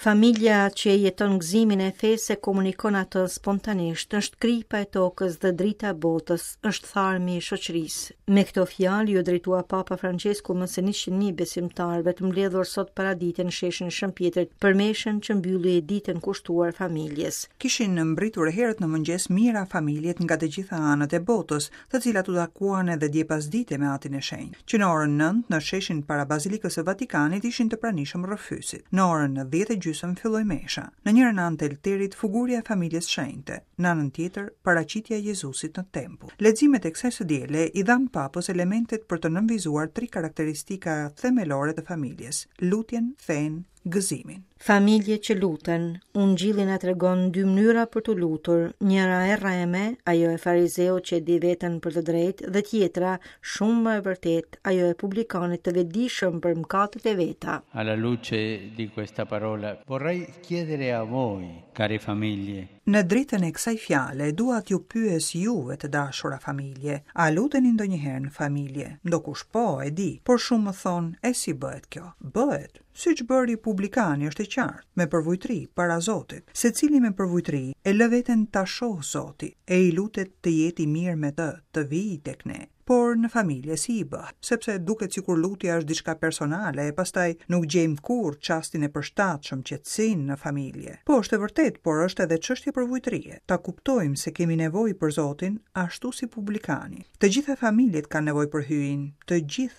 Familja që jeton gëzimin e fesë e komunikon atë spontanisht, është kripa e tokës dhe drita e botës, është tharmi i shoqërisë. Me këto fjalë ju drejtua Papa Francesku më së 101 besimtarëve të mbledhur sot paradite në sheshin e Shëmpjetrit për meshën që mbylli ditën kushtuar familjes. Kishin mbritur herët në mëngjes mira familjet nga të gjitha anët e botës, të cilat u takuan edhe dje pasdite me atin e shenjtë, që në orën 9 në sheshin para Bazilikës së Vatikanit ishin të pranishëm rrëfysit. Në orën 10 filloi mesha. Në njërën anë të elterit fugurja e familjes shenjte, në anën tjetër paraqitja e Jezusit në tempull. Leximet e kësaj së diele i dhan papës elementet për të nënvizuar 3 karakteristika themelore të familjes: lutjen, fenë, gëzimin. Familje që luten, Ungjilli na tregon 2 mënyra për të lutur, njëra e rreme, ajo e farizeu që e di veten për të drejtë, dhe tjetra, shumë më e vërtet, ajo e publikanit të vetëdijshëm për mëkatet e veta. Alla luce di questa parola, vorrei chiedere a voi, care famiglie. Në dritën e kësaj fjale, dua t'ju pyes juve të dashura familje, a luteni ndonjëherë në familje? Ndokush po, e di, por shumë më thonë, e si bëhet kjo? Bëhet, siç bëri publikani, është e qartë, me përvojtri para Zotit. Secili me përvojtri e lë veten ta shohë Zoti e i lutet të jetë i mirë me të vijë tek ne. Por në familje si i bëhet, sepse duket sikur lutja është diçka personale e pastaj nuk gjejmë kurrë çastin e përshtatshëm qetësinë në familje. Po është e vërtet, por është edhe çështje përvojtrie. Ta kuptojmë se kemi nevojë për Zotin ashtu si publikani. Të gjitha familjet kanë nevojë për hyjin, të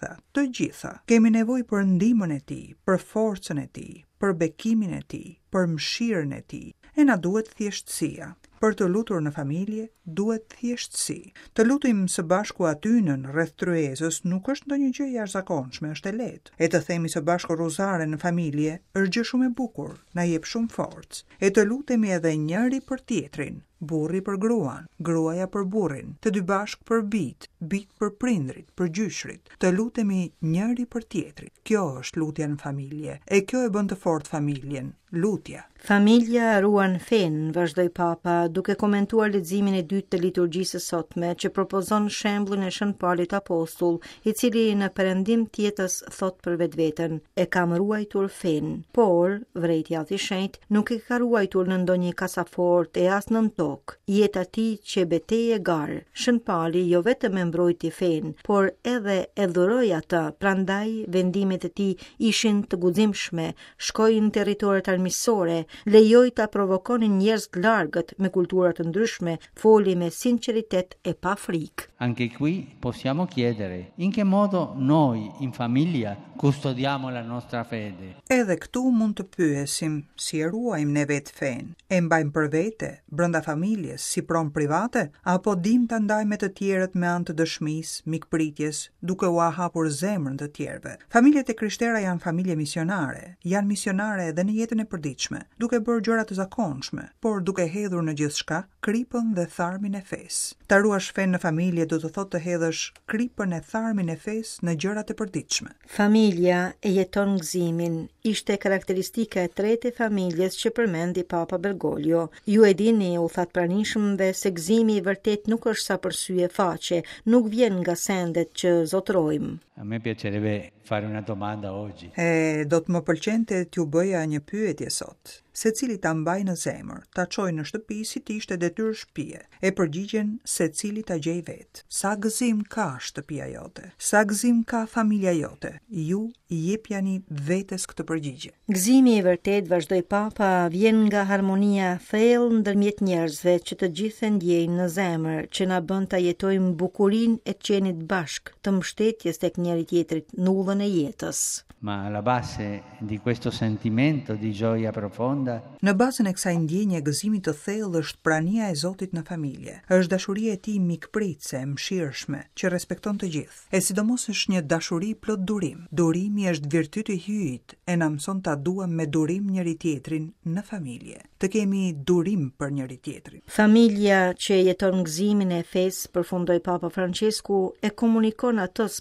gjitha. Kemi nevojë për ndihmën e Tij, për forcën e Tij, për bekimin e Tij, për mëshirën e Tij. E na duhet thjeshtësia. Për të lutur në familje, duhet thjeshtësi. Të lutim së bashku atynën rreth tryezës nuk është ndonjë gjë jashtëzakonshme, është e lehtë. E të themi së bashku rozare në familje është gjë shumë e bukur, na jep shumë forcë. E të lutemi edhe njëri për tjetrin, burri për gruan, gruaja për burrin, të dy bashk për bit për prindrit, për gjyshrit. Të lutemi njëri për tjetrin. Kjo është lutja në familje, e kjo e bën të fortë familjen, lutja. Familja ruan fen, vazhdoi Papa, duke komentuar leximin e dytë të liturgjisë së sotme, që propozon shembullin e Shën Paulit Apostull, i cili në perëndim tjetës thot për vetveten: e kam ruajtur fen, por vërejtja i shenjtë nuk e ka ruajtur në ndonjë kasafort e as nën tokë. Jeta e tij që betejë e garë. Shën Pauli jo vetëm e mbrojti fen, por edhe e dhuroi atë. Prandaj vendimet e tij ishin të guximshme, shkoi në territoret armiqësore, lejoi ta provokonin njerëz të largët me kultura të ndryshme, foli me sinqeritet e pa frikë. Anche qui possiamo chiedere in che modo noi in famiglia custodiamo la nostra fede. Edhe këtu mund të pyesim si e ruajmë ne vetë fen, e mbajmë për vete, brenda familjes, si pronë private, apo dim ta ndajmë me të tjerët me anë të dëshmisë, mikpritjes, duke u hapur zemrën të tjerëve. Familjet e krishterë janë familje misionare edhe në jetën e përditshme, duke bërë gjëra të zakonshme, por duke hedhur në gjithçka kripën dhe tharmin e fesë. Ta ruash fen në familje do të thotë të hedhësh kripën e tharmin e fesë në gjërat e përditshme. Familja e jeton gëzimin, ishte karakteristika e tretë e familjes që përmendi Papa Bergoglio. Ju e dini, u that pranishmëve, se gëzimi i vërtet nuk është sa për sy e faqe, nuk vjen nga sendet që zotrojmë. A me piacerebbe fare una domanda oggi. Do të më pëlqente t'ju bëja një pyetje sot. Secili ta mbaj në zemër, ta çojë në shtëpi si të ishte detyrë shtëpie. E përgjigjen secili ta gjej vetë. Sa gëzim ka shtëpia jote? Sa gëzim ka familja jote? Ju i jepjani vetes këtë përgjigje. Gëzimi i vërtet, vazhdoi Papa, vjen nga harmonia thellë ndërmjet njerëzve që të gjithë e ndjejnë në zemër, që na bën ta jetojmë bukurinë e qenit bashk, të mbështetjes tek njëri tjetrit në udhën e jetës. Ma alla base di questo sentimento di gioia profonda, në bazën e kësaj ndjenje gëzimit të thellë është prania e Zotit në familje. Është dashuria e Tij mikpritse, mëshirshme, që respekton të gjithë. E sidomos është një dashuri plot durim. Durimi është virtyti i hyjit e na mëson ta duam me durim njëri tjetrin në familje. Të kemi durim për njëri tjetrin. Familja që jeton gëzimin e fesë, përfundoi Papa Francesku, e komunikon atë spontanisht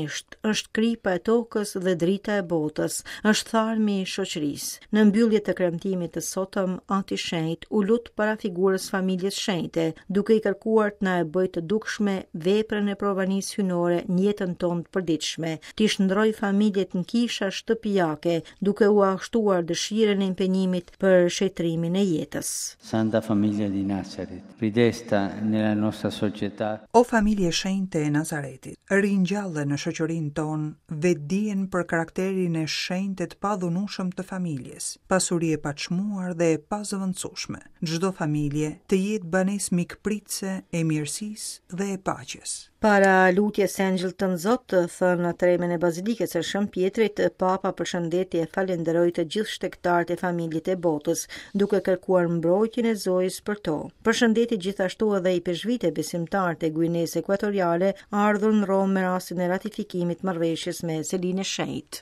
vazhdimisht, është kripa e tokës dhe drita e botës, është tharmi i shoqërisë. Në mbyllje të kremtimit të sotëm antishenjt u lut para figurës familjes shenjte, duke i kërkuar të na e bëjë të dukshme veprën e provanisë hynore në jetën tonë të përditshme, të shndroj familjet në kisha shtëpiake, duke u ashtuar dëshirën e impenjimit për shëtrimin e jetës. Santa Famiglia di Nazaret, ridesta nella nostra società. O familje shenjte e Nazaretit, ringjallë në shoqërinë tonë vetdijen për karakterin e shenjtë të padhunushëm të familjes, pasuri e paçmuar dhe e pazëvendësueshme. Çdo familje të jetë banesë mikpritëse e mirësisë dhe e paqes. Para lutjes së Engjëlltë Zot, thënë tremen e bazilikës së Shën Pjetrit, Papa përshëndeti e falenderoi të gjithë shtektarët e familjet e botës, duke kërkuar mbrojtjen e Zojës për to. Përshëndeti gjithashtu edhe i peshvite besimtarët e Guinesë Ekuatoriale ardhur në Romë me rastin e ratifikimit marrëveshjes me Selinë e Shenjtë.